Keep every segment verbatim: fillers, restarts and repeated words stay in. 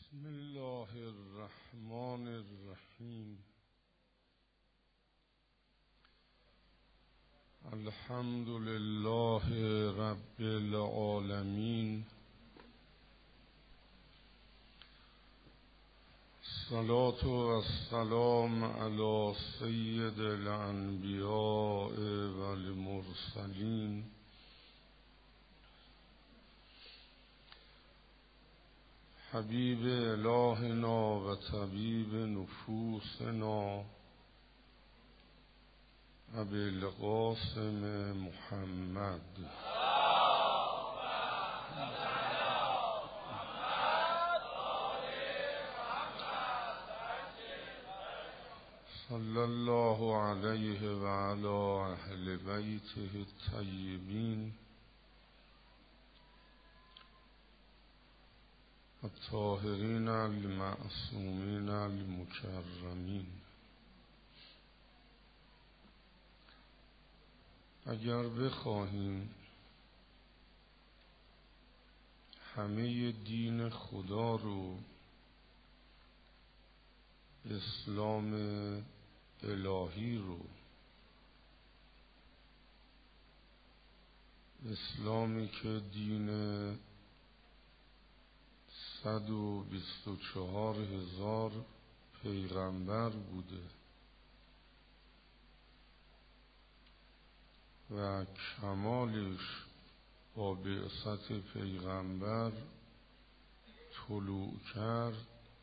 بسم الله الرحمن الرحیم. الحمد لله رب العالمین. الصلاة والسلام علی سید الانبیاء والمرسلین حبیب الهنا و طبیب نفوسنا ابی القاسم محمد صلی الله علیه و علی اهل بیته الطیبین الطاهرین المعصومین المکرمین. اگر بخواهیم همه دین خدا رو، اسلام الهی رو، اسلامی که دین صد و بیست و چهار هزار پیغمبر بوده و کمالش با بعثت پیغمبر طلوع کرد،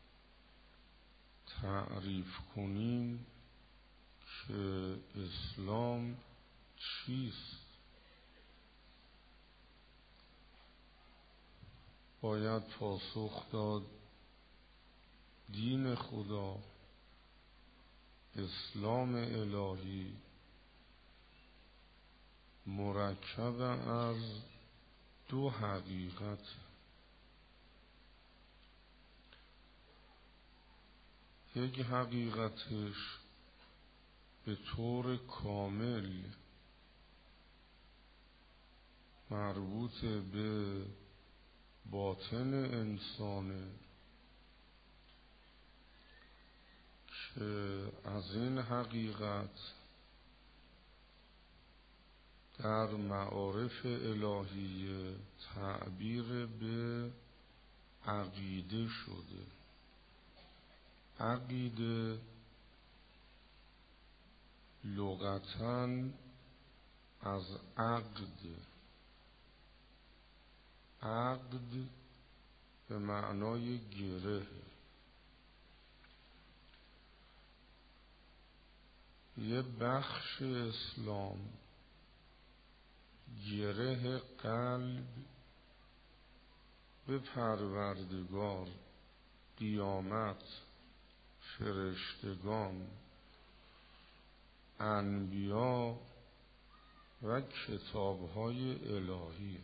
تعریف کنیم که اسلام چیست. باید پاسخ داد دین خدا، اسلام الهی، مرکب از دو حقیقت. یک حقیقتش به طور کامل مربوط به باطن انسانه که از این حقیقت در معارف الهیه تعبیر به عقیده شده. عقیده لغتاً از عقد، عقد به معنای گره. یه بخش اسلام گره قلب به پروردگار، قیامت، فرشتگان، انبیا و کتاب‌های الهی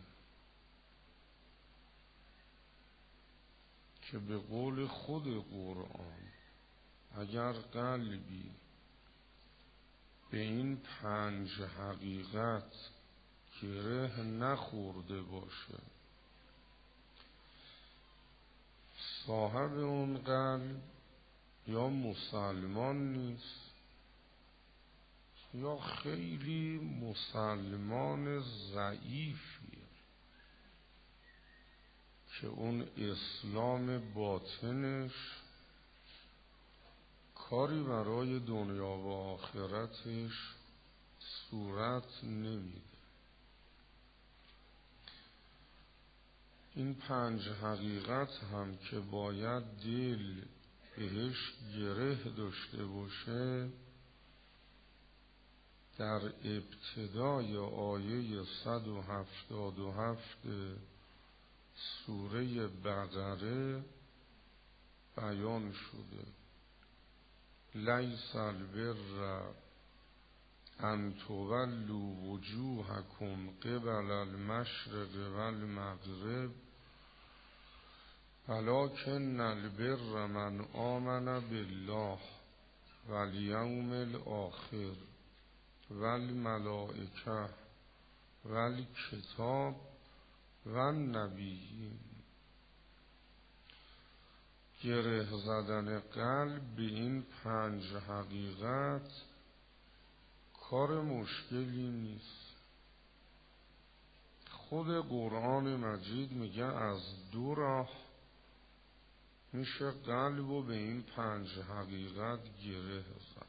که به قول خود قرآن اگر قلبی به این پنج حقیقت گره نخورده باشه، صاحب اون قلب یا مسلمان نیست یا خیلی مسلمان ضعیفیه که اون اسلام باطنش کاری برای دنیا و آخرتش صورت نمیده. این پنج حقیقت هم که باید دل بهش گره داشته باشه، در ابتدای آیه صد و هفتاد و هفت سوره بقره بیان شده. لیس البر ان تولوا وجوهکم قبل المشرق والمغرب ولکن البر من آمن بالله والیوم الاخر والملائکه والکتاب والنبیین. گره زدن قلب به این پنج حقیقت کار مشکلی نیست. خود قرآن مجید میگه از دو راه میشه قلب و به این پنج حقیقت گره زد.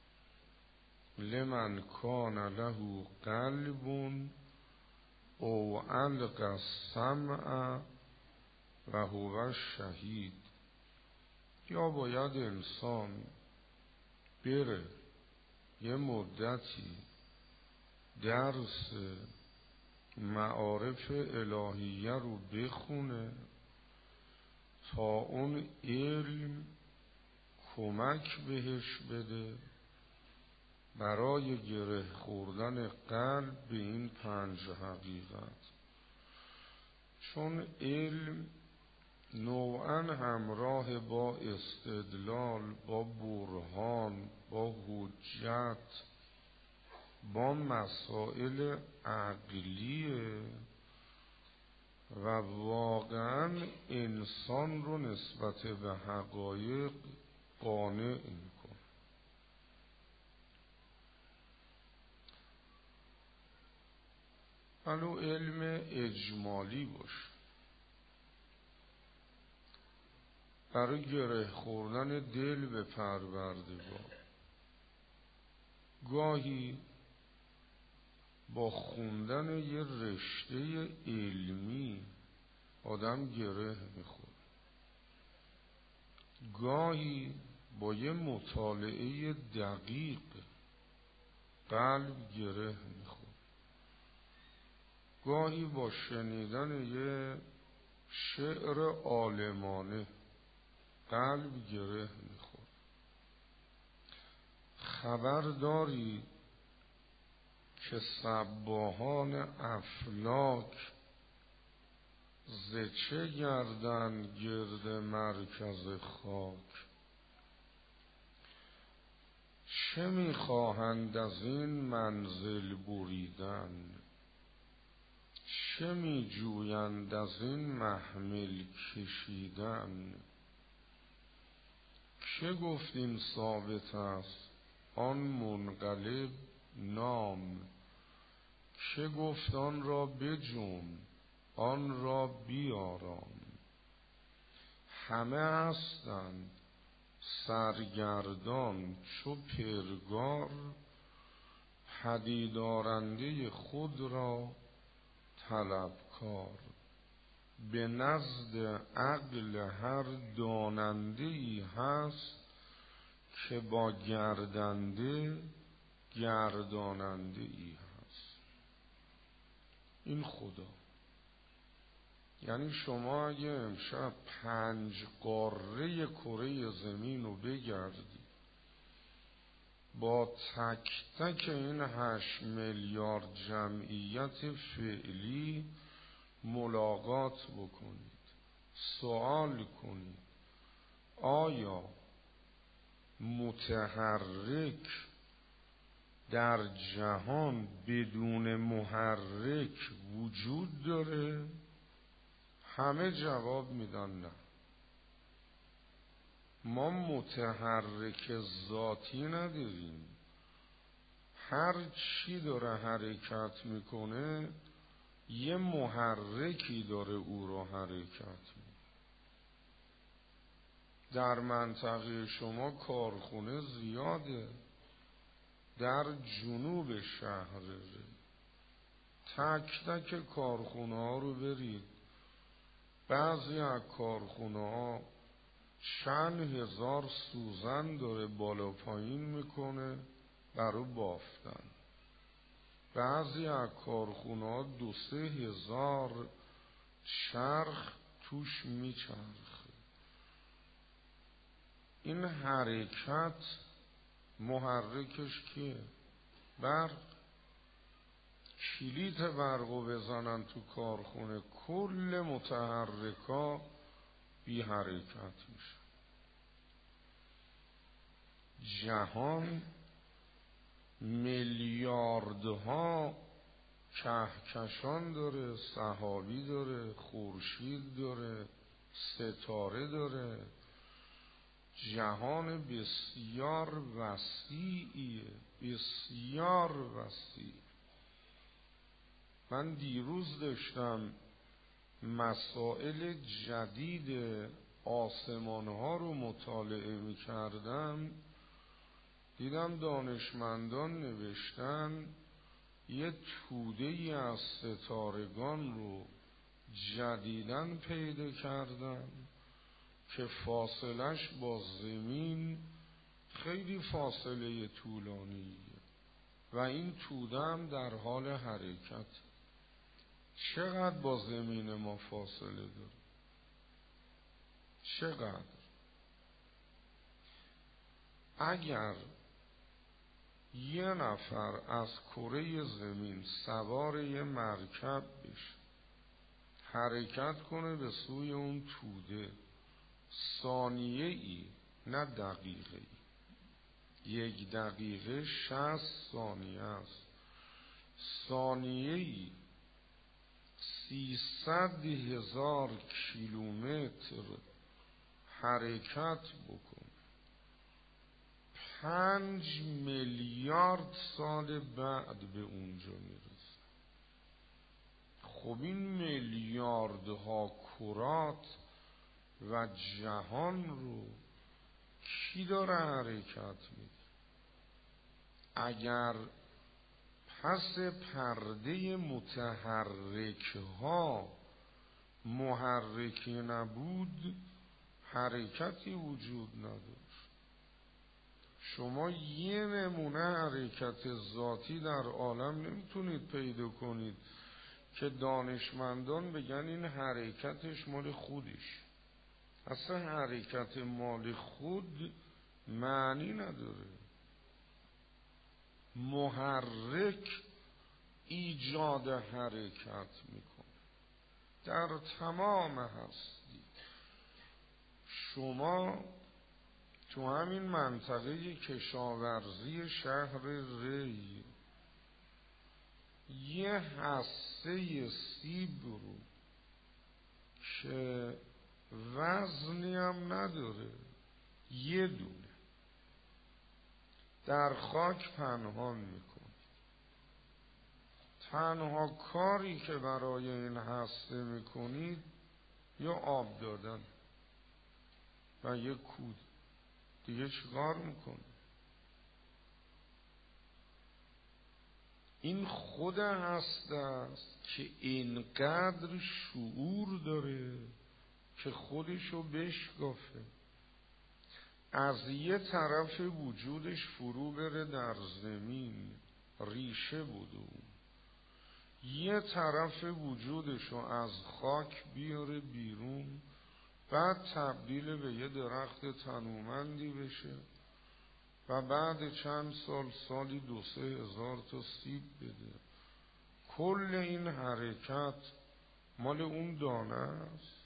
لمن کان له قلب او القى السمع و هو شهید. یا باید انسان بره یه مدتی درس معارف الهیه رو بخونه تا اون علم کمک بهش بده برای گره خوردن قلب به این پنج حقیقت. چون علم نوعاً همراه با استدلال، با برهان، با حجت، با مسائل عقلیه و واقعاً انسان رو نسبت به حقایق قانع میکنه. ولو علم اجمالی باشه، برای گره خوردن دل به پروردگار گاهی با خوندن یه رشته علمی آدم گره میخوره، گاهی با یه مطالعه دقیق قلب گره میخوره، گاهی با شنیدن یه شعر عالمانه قلب گره میخوره. خبر داری که صباحان افلاک ز چه گردن گرد مرکز خاک؟ چه میخواهند از این منزل بریدن؟ چه میجویند از این محمل کشیدن؟ که گفت این ثابت است آن منقلب نام؟ که گفت آن را بجنب آن را بیارام؟ همه هستند سرگردان چو پرگار، پدیدارنده خود را طلبکار. به نزد عقل هر داننده ای هست که با گردنده گرداننده ای هست. این خدا. یعنی شما اگه امشب پنج قاره کره زمین رو بگردید، با تک تک این هشت میلیارد جمعیت فعلی ملاقات بکنید، سوال کنید آیا متحرک در جهان بدون محرک وجود داره؟ همه جواب میدن نه. ما متحرک ذاتی نداریم، هر چی داره حرکت میکنه یه محرکی داره او رو حرکت میکنه. در منطقه شما کارخونه زیاده، در جنوب شهر ره تک تک کارخونه ها رو برید، بعضی از کارخونه ها چند هزار سوزن داره بالا پایین میکنه برای بافتن، بعضی از کارخونه ها دو سه هزار چرخ توش میچرخه. این حرکت محرکش کیه؟ برق. کلیت برقو بزنن تو کارخونه کل متحرکا بی حرکت میشه. جهان میلیاردها کهکشان داره، سحابی داره، خورشید داره، ستاره داره، جهان بسیار وسیعیه، بسیار وسیع. من دیروز داشتم مسائل جدید آسمان ها رو مطالعه می کردم، دیدم دانشمندان نوشتن یه توده ای از ستارگان رو جدیداً پیدا کردن که فاصلش با زمین خیلی فاصله طولانیه و این توده هم در حال حرکت. چقدر با زمین ما فاصله داره؟ چقدر؟ اگر یه نفر از کره زمین سوار یه مرکب بشه، حرکت کنه به سوی اون توده، ثانیه ای نه دقیقه ای، یک دقیقه شصت ثانیه است، ثانیه ای سیصد هزار کیلومتر حرکت بکن، پنج میلیارد سال بعد به اونجا میرسه. خب این میلیاردها کرات و جهان رو کی داره حرکت میده؟ اگر پس پرده متحرک ها محرکی نبود، حرکتی وجود نداشت. شما یه نمونه حرکت ذاتی در عالم نمیتونید پیدا کنید که دانشمندان بگن این حرکتش مال خودش. اصلا حرکت مال خود معنی نداره. محرک ایجاد حرکت میکنه در تمام هستی. شما تو همین منطقه کشاورزی شهر ری یه حصه سیب رو که وزنی هم نداره، یه دونه در خاک پنهان میکنه. تنها کاری که برای این هسته میکنید یا آب دادن و یه کود، دیگه چیکار میکنه؟ این خود هسته است که اینقدر شعور داره که خودشو بشکافه، از یه طرف وجودش فرو بره در زمین، ریشه بود اون، یه طرف وجودشو از خاک بیاره بیرون، بعد تبدیل به یه درخت تنومندی بشه و بعد چند سال، سالی دو سه هزار تا سیب بده. کل این حرکت مال اون دانه است.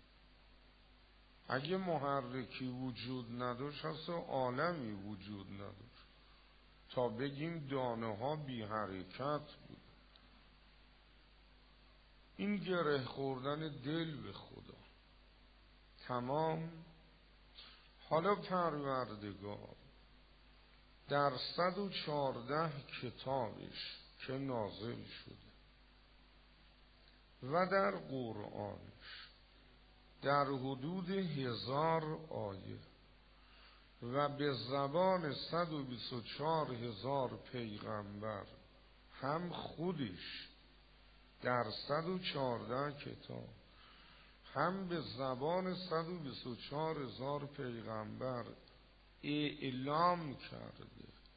اگه محرکی وجود نداشت، اصلا عالمی وجود نداشت تا بگیم دانه ها بی حرکت بود. این گره خوردن دل به خدا. تمام. حالا پروردگار در صد و چارده کتابش که نازل شده و در قرآنش در حدود هزار آیه و به زبان صد و بیست و چهار هزار پیغمبر، هم خودش در صد و چارده کتاب، هم به زبان صد و بیست و چهار هزار پیغمبر اعلام کرده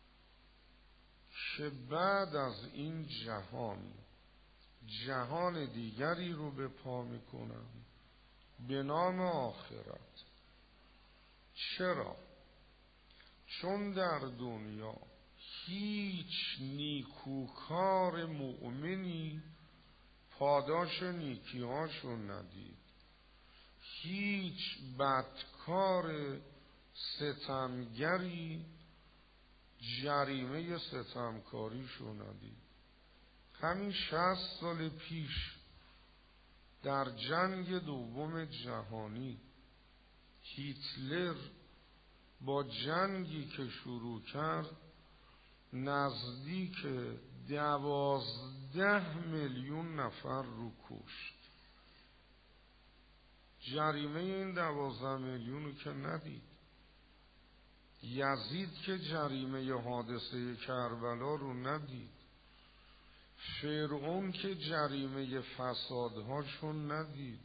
که بعد از این جهان جهان دیگری رو به پا میکنم به نام آخرت. چرا؟ چون در دنیا هیچ نیکوکار مؤمنی پاداش نیکیهاشو ندید، هیچ بدکار ستمگری جریمه ستمکاریشو ندید. همین شصت سال پیش در جنگ دوم جهانی هیتلر با جنگی که شروع کرد نزدیک دوازده میلیون نفر رو کشت. جریمه این دوازده میلیون رو که ندید. یزید که جریمه حادثه کربلا رو ندید. فرعون که جریمه فسادهاشون ندید.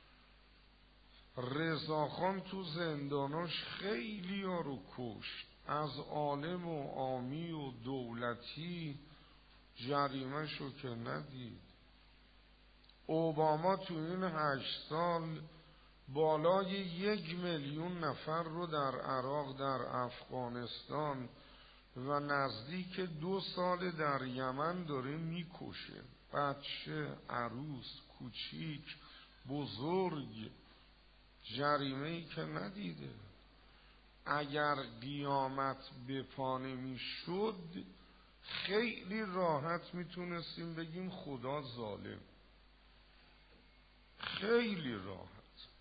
رضاخان تو زنداناش خیلی ها رو کشت، از عالم و عامی و دولتی جریمه شو که ندید. اوباما تو این هشت سال بالای یک میلیون نفر رو در عراق، در افغانستان و نزدیک دو سال در یمن داره میکشه. بچه، عروس، کوچیک، بزرگ، جریمه ای که ندیده. اگر قیامت به پا نمیشد خیلی راحت میتونستیم بگیم خدا ظالم، خیلی راحت.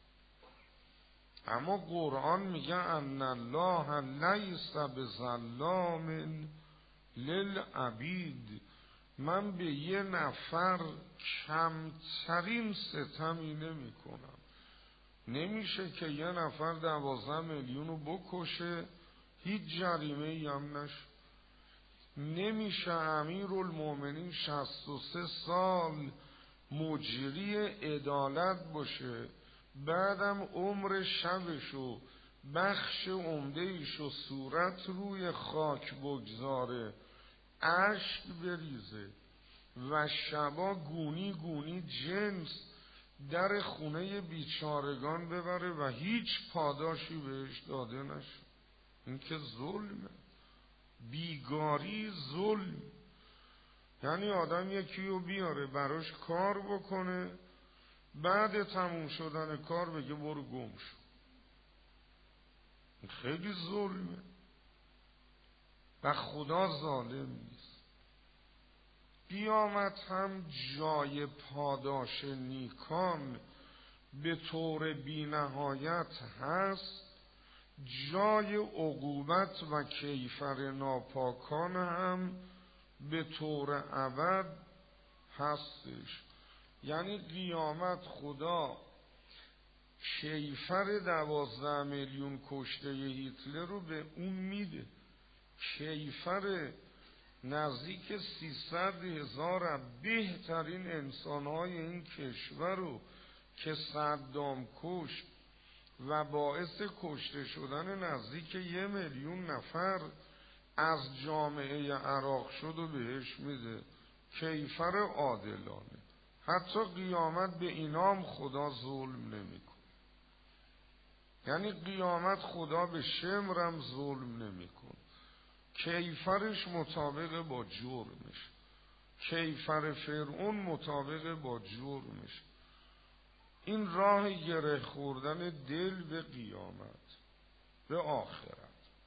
اما قرآن میگه ان الله لیس بظلام للعبید، من به یه نفر کمترین ستمی نمی کنم. نمیشه که یه نفر دوازده میلیون رو بکشه هیچ جریمه ای هم نشه. نمیشه امیرالمومنین شصت و سه سال مجری عدالت باشه، بعدم عمر شبشو بخش عمدهشو صورت روی خاک بگذاره، اشک بریزه و شبا گونی گونی جنس در خونه بیچارگان ببره و هیچ پاداشی بهش داده نشه. این که ظلمه، بیگاری ظلم. یعنی آدم یکی رو بیاره براش کار بکنه، بعد تموم شدن کار بگه برو گم شو. این خیلی ظلمه و خدا ظالم نیست. قیامت هم جای پاداش نیکان به طور بی نهایت هست، جای عقوبت و کیفر ناپاکان هم به طور ابد هستش. یعنی قیامت خدا کیفر دوازده میلیون کشته هیتلر رو به اون میده، کیفر نزدیک سیصد هزار بهترین انسانهای این کشور رو که صدام کشت و باعث کشته شدن نزدیک یه میلیون نفر از جامعه عراق شد و بهش میده. کیفر عادلانه. حتی قیامت به اینام خدا ظلم نمیکنه. یعنی قیامت خدا به شمرم ظلم نمیکنه، کیفرش مطابق با جرمش. کیفر فرعون مطابق با جرمش. این راه گره خوردن دل به قیامت، به آخرت،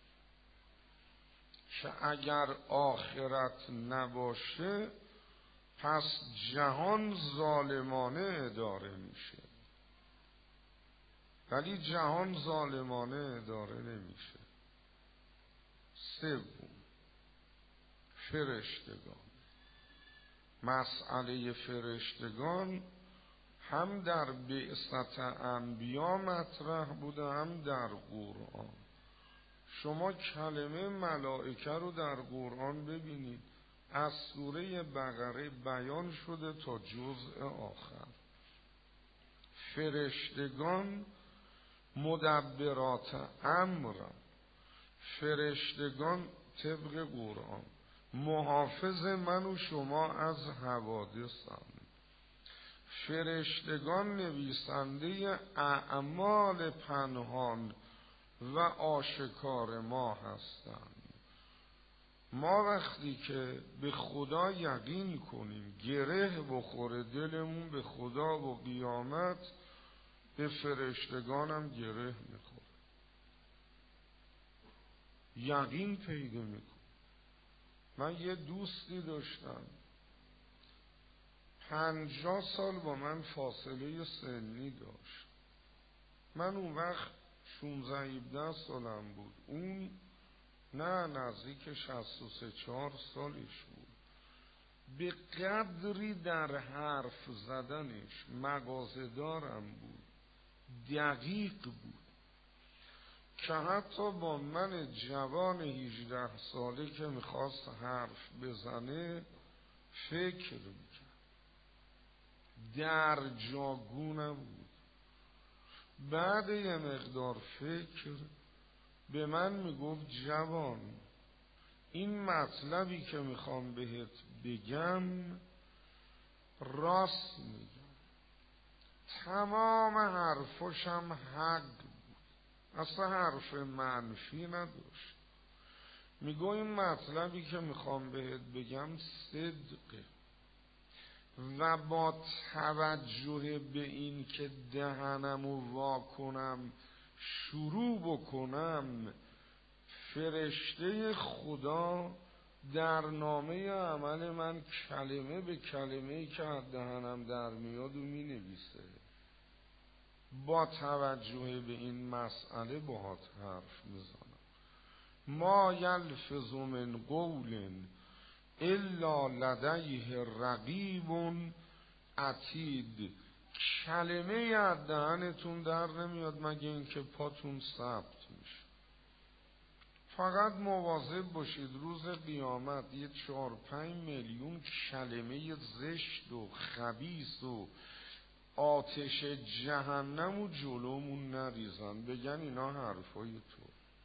که اگر آخرت نباشه پس جهان ظالمانه اداره میشه. ولی جهان ظالمانه اداره نمیشه. سوم، فرشتگان. مسئله فرشتگان هم در بعثت انبیا مطرح بوده هم در قرآن. شما کلمه ملائکه رو در قرآن ببینید، از سوره بقره بیان شده تا جزء آخر. فرشتگان مدبرات امر، فرشتگان طبق قرآن محافظ من و شما از حوادثم. فرشتگان نویسنده اعمال پنهان و آشکار ما هستند. ما وقتی که به خدا یقین کنیم، گره بخوره دلمون به خدا و قیامت، به فرشتگانم گره میخوره، یقین پیدا میکنه. من یه دوستی داشتم پنجاه سال با من فاصله سنی داشت. من اون وقت شانزده هفده سالم بود، اون نه نزدیک شصت و سه چهار سالش بود. به قدری در حرف زدنش مغازه‌دارم بود، دقیق بود که حتی با من جوان هجده ساله که میخواست حرف بزنه فکر میکرد، در جاگونم بود. بعد یه مقدار فکر به من میگفت جوان، این مطلبی که میخوام بهت بگم راست میگم، تمام حرفشم حق بود، اصلا حرف منفی نداشت. میگو این مطلبی که میخوام بهت بگم صدقه و با توجه به این که دهنمو وا کنم شروع بکنم، فرشته خدا در نامه عمل من کلمه به کلمه‌ای که از دهنم در میاد و می نویسه. با توجه به این مسئله باهات حرف میزنم. ما یلفظ من قول الا لدیه رقیب عتید. کلمه از دهنتون در نمیاد مگه اینکه پاتون ثبت میشه. فقط مواظب باشید روز قیامت یه چهار پنج میلیون کلمه زشت و خبیث و آتش جهنم و جلومون نریزن بگن اینا حرفای تو.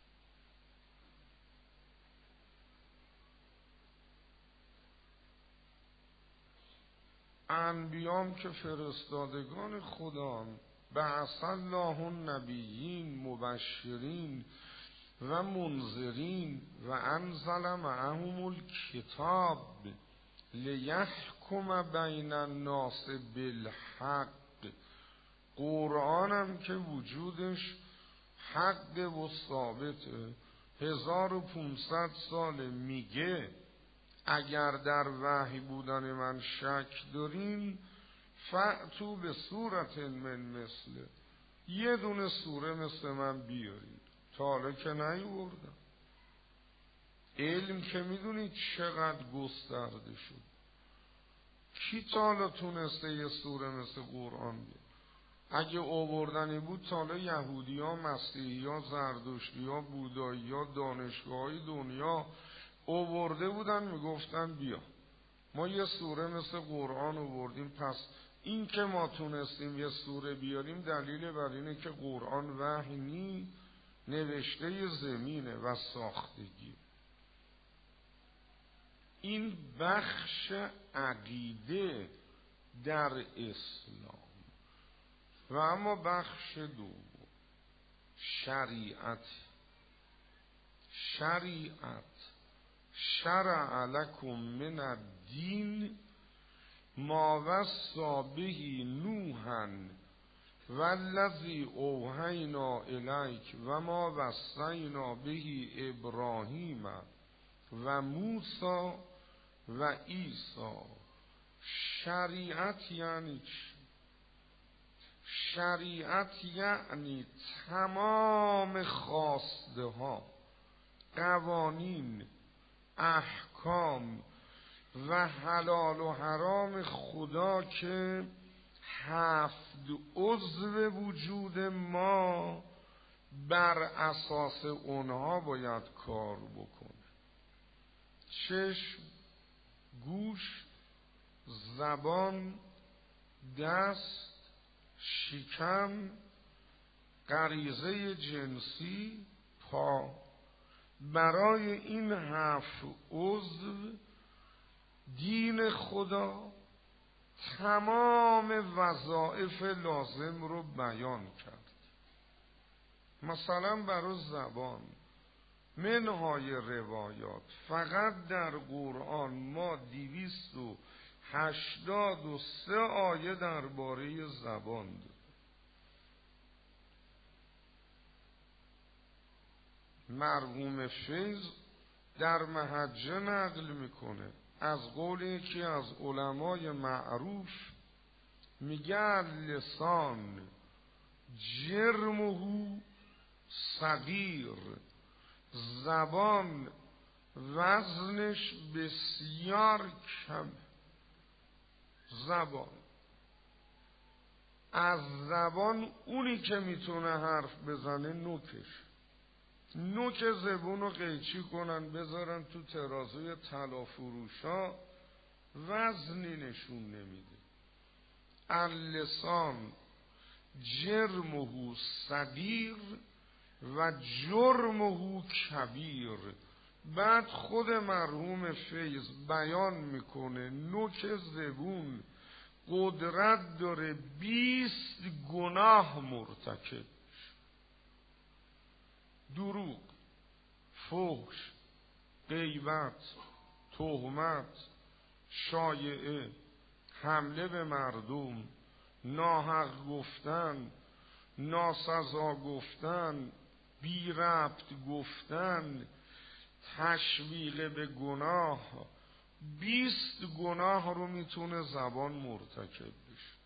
انبیام که فرستادگان خدا، بعث الله النبیین مبشرین و منذرین و انزل معهم الکتاب لیحکم بین الناس بالحق. قرآنم که وجودش حق و ثابته، هزار و پونصد سال میگه اگر در وحی بودن من شک دارین فأتوا به صورت من مثله، یه دونه سوره مثل من بیارید. تا حالا که نیاوردم. علم که میدونید چقدر گسترده شد، کی تا حالا تونسته یه سوره مثل قرآن بیاد؟ اگه آوردنی بود تا حالا یهودی ها، مسیحی ها، زردشتی ها، بودایی ها، دانشگاه های دنیا آورده بودن میگفتن بیا ما یه سوره مثل قرآن آوردیم. پس این که ما تونستیم یه سوره بیاریم دلیل بر اینه که قرآن وحی نی، نوشته زمینه و ساختگی. این بخش عقیده در اسلام. و اما بخش دوم شریعت. شریعت شرع لکم من الدین ما وصی به نوحا والذی اوحینا الیک و ما وصینا به ابراهیم و موسی و عیسی. شریعت یعنی چی؟ شریعت یعنی تمام خواسته ها، قوانین، احکام و حلال و حرام خدا که هفت عضو وجود ما بر اساس اونها باید کار بکنه. چشم، گوش، زبان، دست، شکم، غریزه جنسی، پا. برای این هفت عضو دین خدا تمام وظایف لازم رو بیان کرد. مثلا برای زبان منهای روایات فقط در قرآن ما دویست و هشتاد و سه آیه درباره زبان داریم. مرحوم فیض در محجه نقل میکنه از قول یکی از علمای معروف، میگه لسان جرمه صغیر، زبان وزنش بسیار کم. زبان از زبان اونی که میتونه حرف بزنه نوکش. نوک زبون رو قیچی کنن بذارن تو ترازوی طلا فروشا، وزنی نشون نمیده. اللسان جرمه صغیر و جرمه کبیر. بعد خود مرحوم فیض بیان میکنه نوک زبون قدرت داره بیست گناه مرتکب. دروغ، فحش، غیبت، تهمت، شایعه، حمله به مردم، ناحق گفتن، ناسزا گفتن، بی ربط گفتن، تشویق به گناه. بیست گناه رو میتونه زبان مرتکب بشه.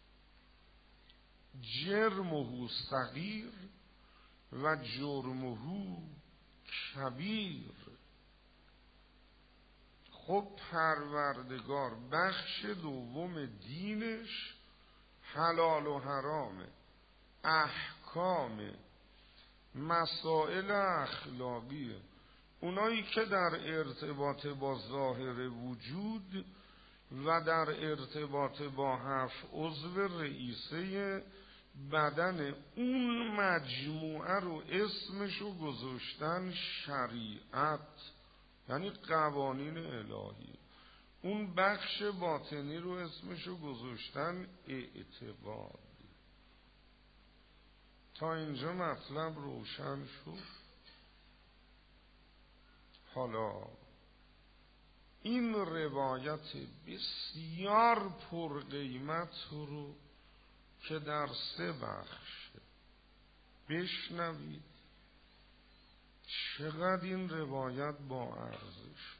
جرمه صغیر و جرمه کبیر. خب پروردگار بخش دوم دینش حلال و حرامه، احکام، مسائل اخلاقیه. اونایی که در ارتباط با ظاهر وجود و در ارتباط با هفت عضو رئیسه بدن اون مجموعه رو اسمشو گذاشتن شریعت، یعنی قوانین الهی. اون بخش باطنی رو اسمشو گذاشتن اعتقاد. تا اینجا مطلب روشن شد. حالا این روایت بسیار پرقیمت رو که در سه بخش بشنوید. چقدر این روایت با ارزش،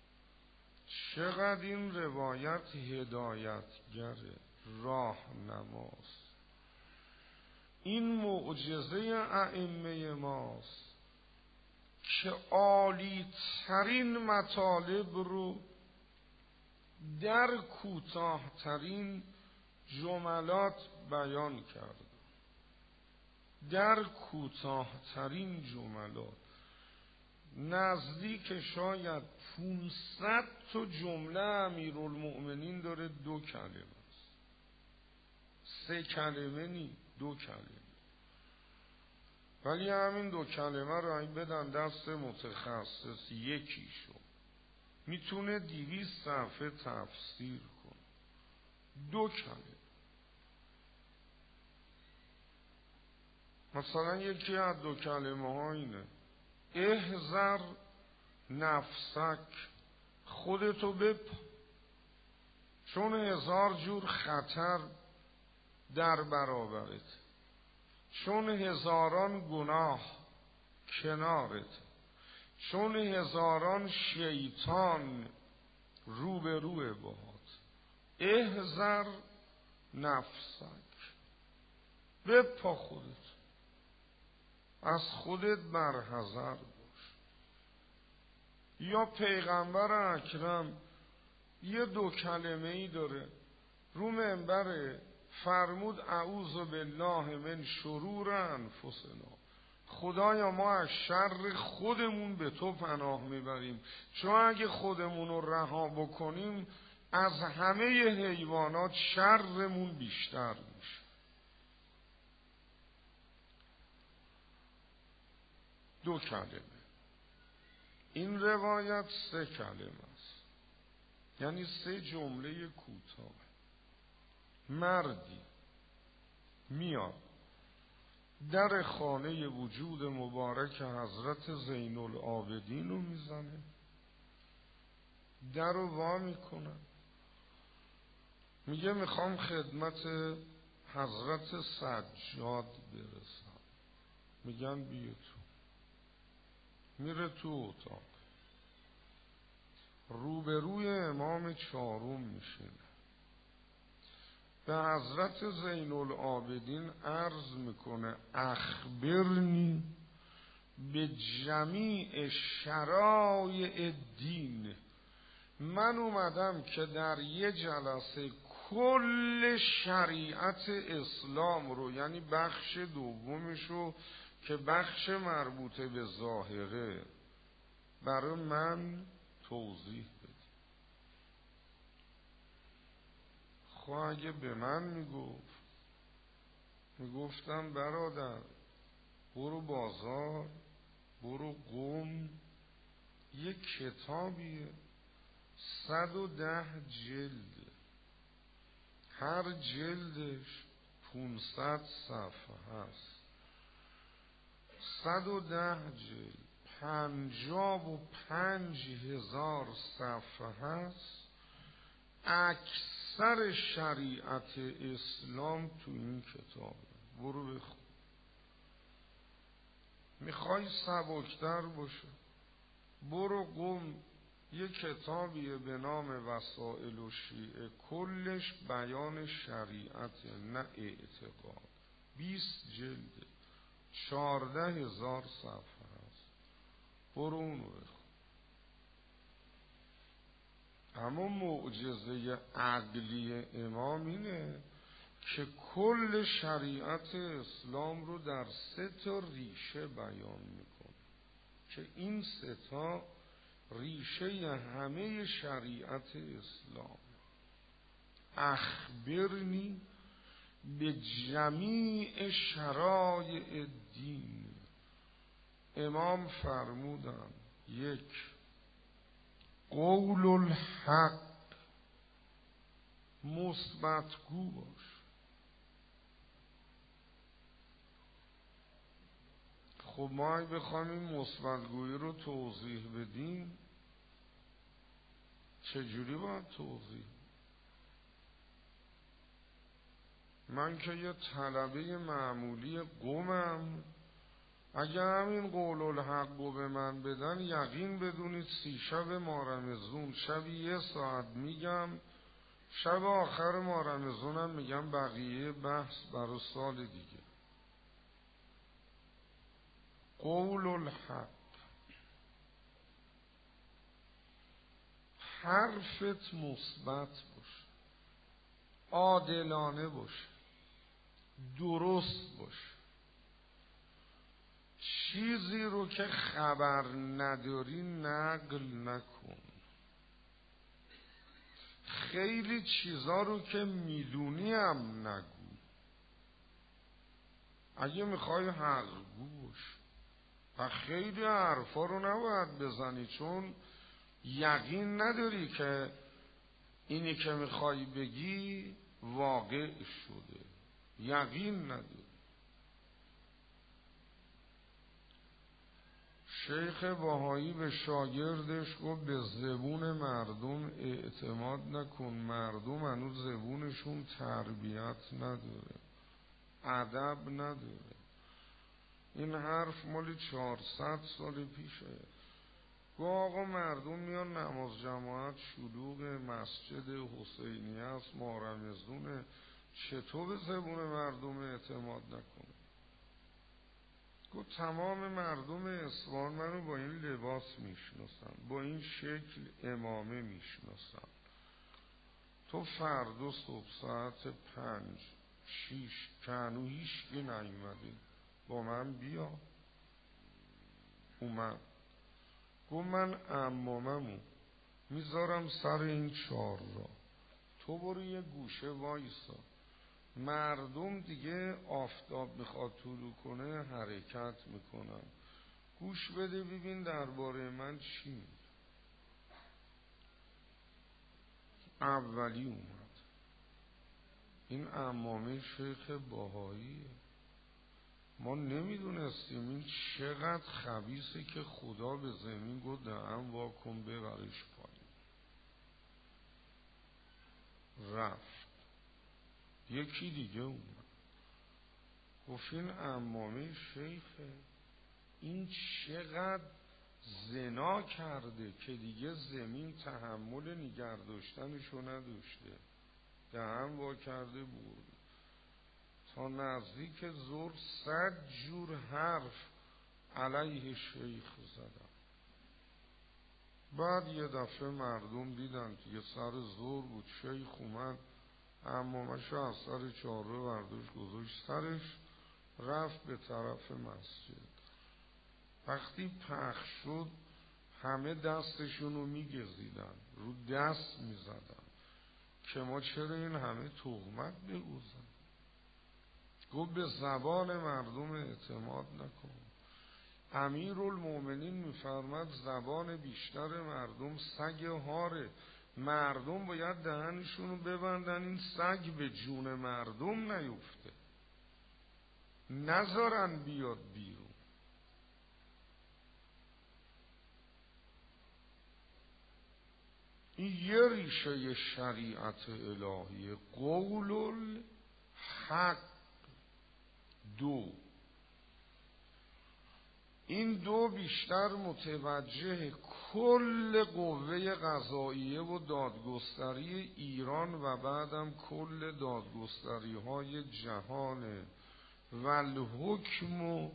چقدر این روایت هدایتگره، راهنماست. این معجزه ائمه ماست که عالی ترین مطالب رو در کوتاه ترین جملات بیان کرد. در کوتاه ترین جملات نزدیک شاید پونصد تا جمله امیرالمؤمنین داره دو کلمه است. سه کلمه نی، دو کلمه. ولی همین دو کلمه رو این بدن دست متخصص یکیشو میتونه دویست صفحه تفسیر کنه. دو کلمه. مثلا یکی از دو کلمه ها اینه: احذر نفسک، خودتو بپ، چون هزار جور خطر در برابرت، چون هزاران گناه کنارت، چون هزاران شیطان روبروی باهات. احذر نفسک، بپا خودت، از خودت برحذر باش. یا پیغمبر اکرم یه دو کلمه ای داره رو منبر، فرمود اعوذ بالله من شرور انفسنا، خدایا ما از شر خودمون به تو پناه میبریم، چون اگه خودمون رو رها بکنیم از همه حیوانات شرمون بیشتر میشه. دو کلمه. این روایت سه کلمه است، یعنی سه جمله کوتاه. مردی میاد در خانه وجود مبارک حضرت زین العابدین رو میزنه، در رو وا میکنه، میگه میخوام خدمت حضرت سجاد برسم. میگن بیا تو. میره تو اتاق، روبروی امام چهارم میشینه، به حضرت زین العابدین عرض میکنه اخبرنی به جمیع شرایع دین. من اومدم که در یه جلسه کل شریعت اسلام رو، یعنی بخش دومش رو که بخش مربوط به ظاهره، برای من توضیح بده. خب اگه به من میگفت، میگفتم برادر برو بازار، برو قم، یک کتابیه صد و ده جلد، هر جلدش پونصد صفحه هست، صد و ده جلد پنجاب و پنج هزار صفحه هست. اکثر شریعت اسلام تو این کتابه، برو بخون. میخوای سبکتر باشه، برو قم، یک کتابیه به نام وسائل و شیعه، کلش بیان شریعت نه اعتقاد، بیست جلده، چارده هزار صفحه هست، برو اونو بخون. اما معجزه عقلی امام اینه که کل شریعت اسلام رو در سه تا ریشه بیان میکنه که این سه تا ریشه همه شریعت اسلام. اخبرنی به جمیع شرایع دین. امام فرمودن یک، قول الحق، مثبت‌گو باش. خب ما اگه بخوایم این مثبت‌گویی رو توضیح بدیم چجوری باید توضیح؟ من که یه طلبه معمولی قمم، اگه همین قول الحق رو به من بدن، یقین بدونید سی شب مارمزون شبی یه ساعت میگم، شب آخر مارمزونم میگم بقیه بحث برای سال دیگه. قول الحق، حرفت مثبت باشه، عادلانه باشه، درست باشه. چیزی رو که خبر نداری نقل نکن. خیلی چیزا رو که میدونی هم نگو. اگه میخوای حق‌گو باش و خیلی حرفا رو نباید بزنی، چون یقین نداری که اینی که میخوای بگی واقع شده، یقین نداری. شیخ بهایی به شاگردش گفت به زبون مردم اعتماد نکن، مردم هنوز زبونشون تربیت نداره، ادب نداره. این حرف مال چهارصد سال پیشه. گفت آقا مردم میان نماز جماعت شلوغ، مسجد حسینی است، مارمزونه، چطور به زبون مردم اعتماد نکنه؟ گفت تمام مردم اصفهان منو با این لباس میشناسن، با این شکل امامه میشناسن. تو فردا صبح ساعت پنج شیش که هنو هیچ کی نیومده، با من بیا. اومد. گفت من عماممو میذارم سر این چهار را، تو برو یه گوشه وایسا، مردم دیگه آفتاب میخواد طلوع کنه حرکت میکنن، گوش بده ببین درباره من چی میگه. اولی اومد. این عمامه شیخ بهاییه. ما نمیدونستیم این چقدر خبیثه که خدا به زمین گفت دهن واکن ببرش پایین. رفت. یکی دیگه اومد. گفت این عمامه شیخه، این چقدر زنا کرده که دیگه زمین تحمل نگه داشتنشو نداشته، دهن وا کرده برده. تا نزدیک ظهر صد جور حرف علیه شیخ زدن. بعد یه دفعه مردم دیدن که یه سر زور بود، شیخ اومد عمامش از سر چاره برداشت گذاشت سرش، رفت به طرف مسجد. وقتی پخش شد همه دستشونو میگزیدن، رو دست میزدن که ما چرا این همه تهمت بگوزن. گفت به زبان مردم اعتماد نکن. امیرالمومنین میفرماد زبان بیشتر مردم سگ هاره، مردم باید دهنشونو ببندن این سگ به جون مردم نیفته، نذارن بیاد بیرون. این یه ریشه شریعت الهی، قول الحق. دو، این دو بیشتر متوجه کل قوه قضاییه و دادگستری ایران و بعدم کل دادگستری های جهانه. والحکم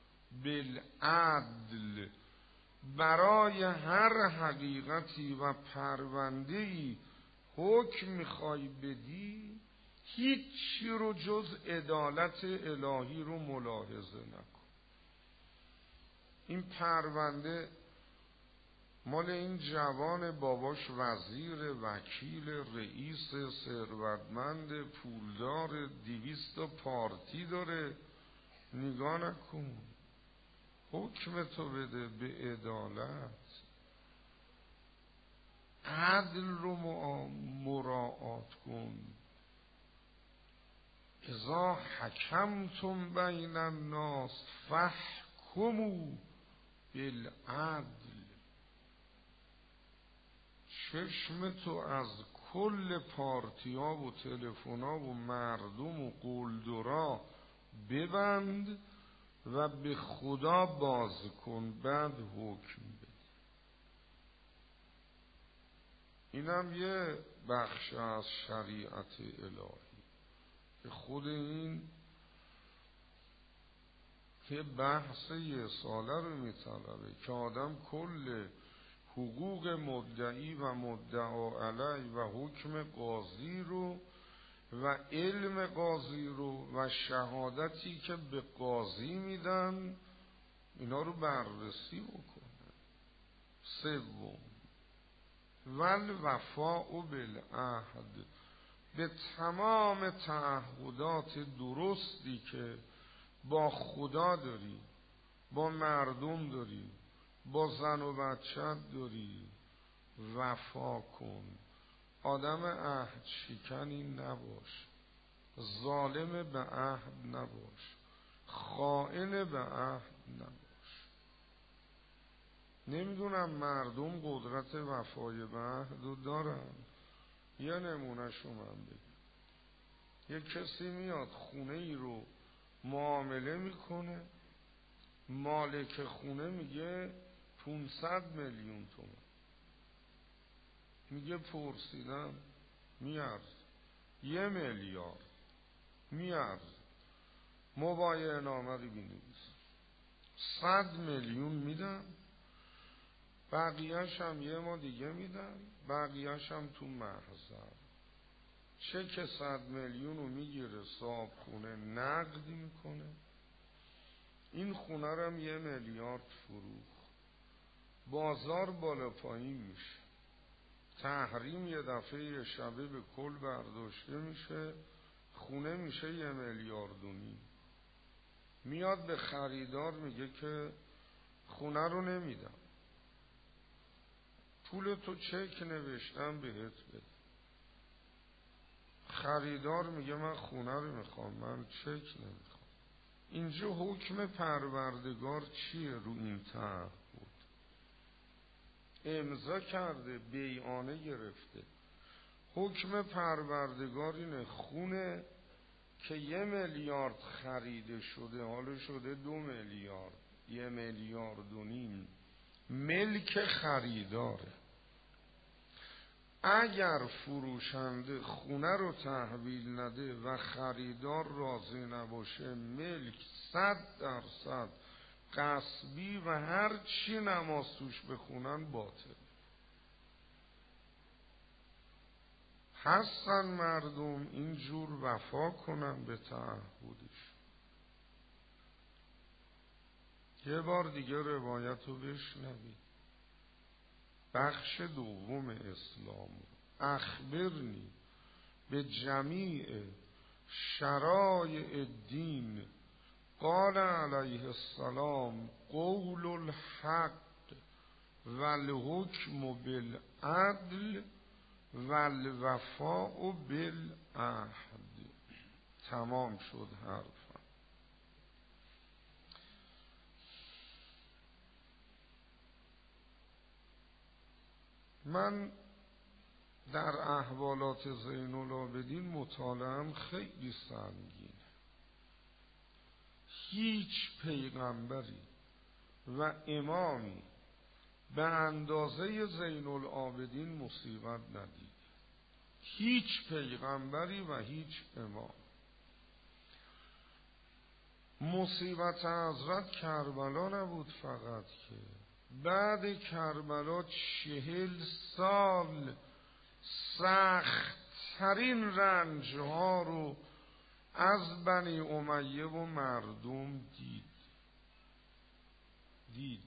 بالعدل، برای هر حقیقتی و پرونده‌ای حکم میخوای بدی هیچی رو جز عدالت الهی رو ملاحظه نکن. این پرونده مال این جوان باباش وزیر، وکیل، رئیس، ثروتمند، پولدار، دویست پارتی داره، نگاه نکن. حکم تو بده به عدالت، عدل رو مراعات کن. اذا حکمتم بین الناس فاحکموا بالعدل. چشم تو از کل پارتیا و تلفنا و مردم و قلدرا ببند و به خدا باز کن، بعد حکم بده. اینم یه بخش از شریعت الهی که خود این که بحث یه ساله رو میطلبه که آدم کل حقوق مدعی و مدعا علیه و حکم قاضی رو و علم قاضی رو و شهادتی که به قاضی میدن اینا رو بررسی بکنه. سوم، والوفاء بالعهد، به تمام تعهدات درستی که با خدا داری، با مردم داری، با زن و بچت داری وفا کن. آدم عهد شکنی نباش، ظالم به عهد نباش، خائن به عهد نباش. نمیدونم مردم قدرت وفای به عهد رو دارن. یه نمونه شو من بگم. یه کسی میاد خونه ای رو معامله میکنه، مالک خونه میگه پونصد میلیون تومان، میگه پرسیدم، میارز یه میلیارد، میارز مبایعه نامه رو بینویس، صد میلیون میدم، بقیهش هم یه ما دیگه میدم، بقیهش هم تو محضر. چک صد میلیون رو میگیره صاحب خونه نقد میکنه، این خونه رو هم یه میلیارد فروخت، بازار بالا پایین میشه، تحریم یه دفعه یه شبه به کل برداشته میشه، خونه میشه یه میلیارد و نیم. میاد به خریدار میگه که خونه رو نمیدم، پول تو چک نوشتم بهت بده. خریدار میگه من خونه رو میخوام، من چک نمیخوام. اینجا حکم پروردگار چیه رو این تعهد؟ امضا کرده، بیعانه گرفته. حکم پروردگار اینه خونه که یه میلیارد خریده شده، حالا شده دو میلیارد، یه میلیارد و نیم، ملک خریداره. اگر فروشنده خونه رو تحویل نده و خریدار راضی نباشه، ملک صد درصد غصبی و هر چی نماز توش بخونن باطل. هستن مردم اینجور وفا کنن به تعهدش. یه بار دیگه روایت رو بشنوید، بخش دوم اسلام. اخبرنی به جمیع شرایع الدین قال علیه السلام قول الحق و الحکم بالعدل و الوفاء بالعهد. تمام شد حرفم. من در احوالات زین العابدین مطالعه‌ام خیلی سنگینه. هیچ پیغمبری و امامی به اندازه زین العابدین مصیبت ندید. هیچ پیغمبری و هیچ امام. مصیبت حضرت کربلا نبود فقط، که بعد کربلا چهل سال سخت ترین رنج ها رو از بنی امیه و مردم دید دید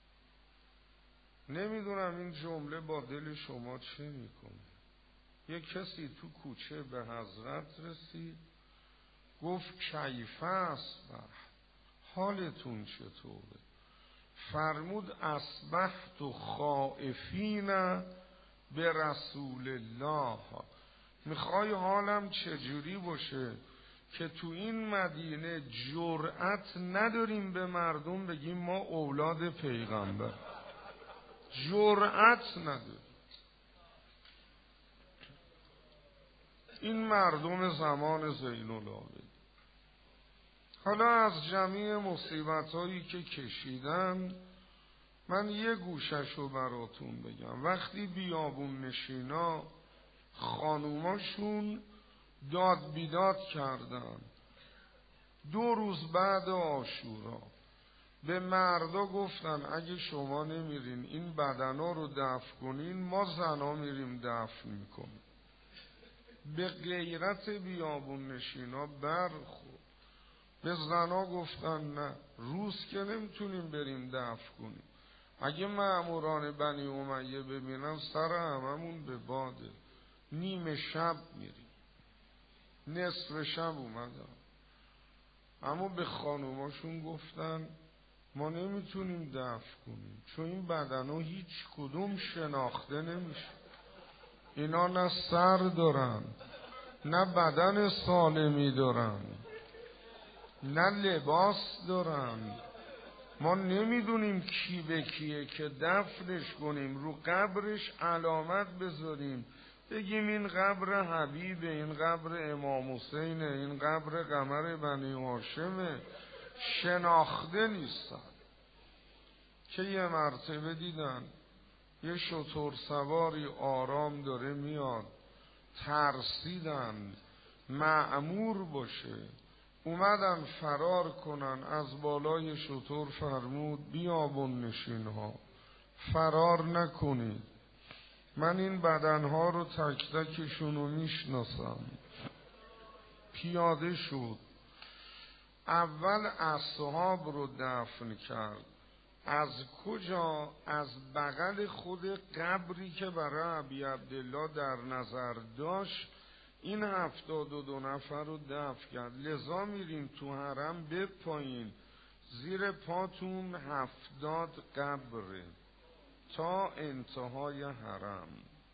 نمیدونم این جمله با دل شما چه میکنه. یک کسی تو کوچه به حضرت رسید، گفت کیفه است، حالتون چطوره؟ فرمود اصبحت خائفین به رسول الله. میخوای حالم چجوری باشه که تو این مدینه جرأت نداریم به مردم بگیم ما اولاد پیغمبر؟ جرأت نداریم. این مردم زمان زین العابدین. حالا از جمعی مصیبت هایی که کشیدن من یه گوشش رو براتون بگم. وقتی بیابون نشینا خانوماشون داد بیداد کردن، دو روز بعد عاشورا به مردا گفتن اگه شما نمیرین این بدنا رو دفن کنین، ما زنا میریم دفن میکنیم. به غیرت بیابون نشینا برخورد. به زنا گفتن نه، روز که نمیتونیم بریم دفن کنیم، اگه مأموران بنی امیه ببینن سر هممون به باده، نیمه شب میریم. نصف شب اومدن، اما به خانوماشون گفتن ما نمیتونیم دفن کنیم چون این بدنا هیچ کدوم شناخته نمیشه. اینا نه سر دارن، نه بدن سالمی دارن، نه لباس دارن. ما نمیدونیم کی به کیه که دفنش کنیم، رو قبرش علامت بذاریم، بگیم این قبر حبیبه، این قبر امام حسینه، این قبر قمر بنی هاشمه. شناخته نیستن. که یه مرتبه دیدن یه شتر سواری آرام داره میاد، ترسیدن مأمور باشه، اومدن فرار کنن. از بالای شتر فرمود بیابون نشین ها فرار نکنید، من این بدنها رو تک تکشون رو میشناسم. پیاده شد، اول اصحاب رو دفن کرد. از کجا؟ از بغل خود قبری که برای ابی عبدالله در نظر داشت این هفتاد و دو نفر رو دفن کرد. لذا میریم تو حرم به پایین، زیر پاتون هفتاد قبره تا انتهای حرم.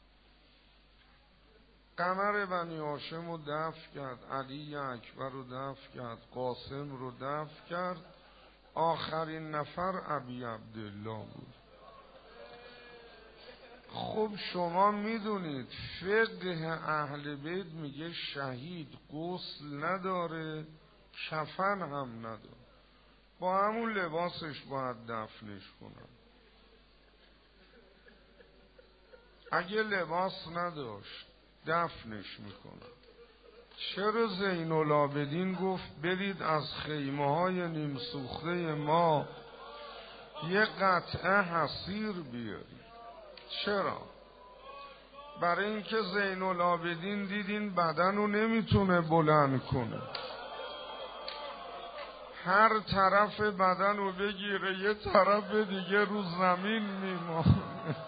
قمر بنی هاشم رو دفن کرد، علی اکبر رو دفن کرد، قاسم رو دفن کرد، آخرین نفر ابی عبدالله بود. خب شما میدونید فقه اهل بیت میگه شهید غسل نداره، کفن هم نداره، با همون لباسش باید دفنش کنن. اگه لباس نداشت دفنش میکنن. چرا زین العابدین گفت برید از خیمه های نیم سوخته ما یه قطعه حصیر بیاری. چرا؟ برای اینکه زین العابدین دیدین بدن رو نمیتونه بلند کنه، هر طرف بدن رو بگیره یه طرف دیگه رو زمین میمونه.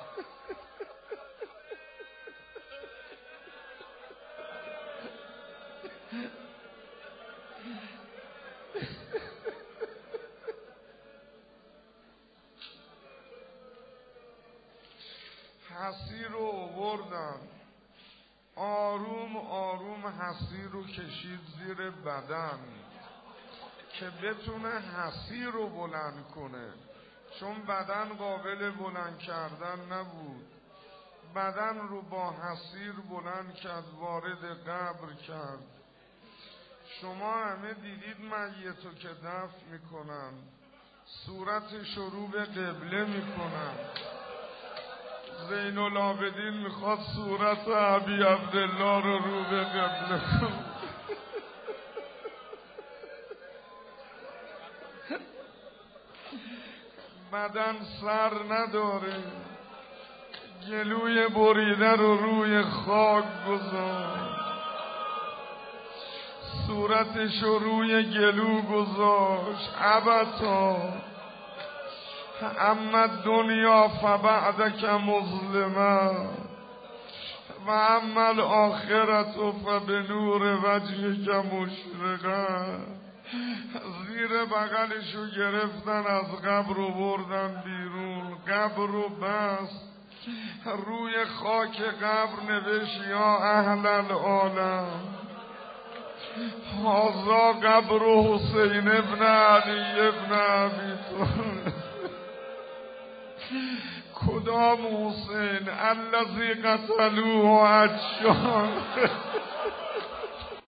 حصیر رو آوردن، آروم آروم حصیر رو کشید زیر بدن که بتونه حصیر رو بلند کنه، چون بدن قابل بلند کردن نبود. بدن رو با حصیر بلند کرد، وارد قبر کرد. شما همه دیدید میتو که دفن میکنن، صورتش رو به قبله میکنن. زین العابدین میخواد صورت ابی عبدالله رو رو به قبله کنه. بدن سر نداره، گلوی بریده رو روی خاک گذاشت، صورتش رو روی گلو گذاشت. ابتا اما دنیا فبعدک مظلمه و اما الاخرت فبنور وجهک مشرقه. زیر بغلشو گرفتن، از قبر رو بردن بیرون. قبر رو بست، روی خاک قبر نوشت یا اهل العالم هذا قبر حسین ابن علی ابن ابی طالب. کدام حسین؟ الذی قتلوه عطشان.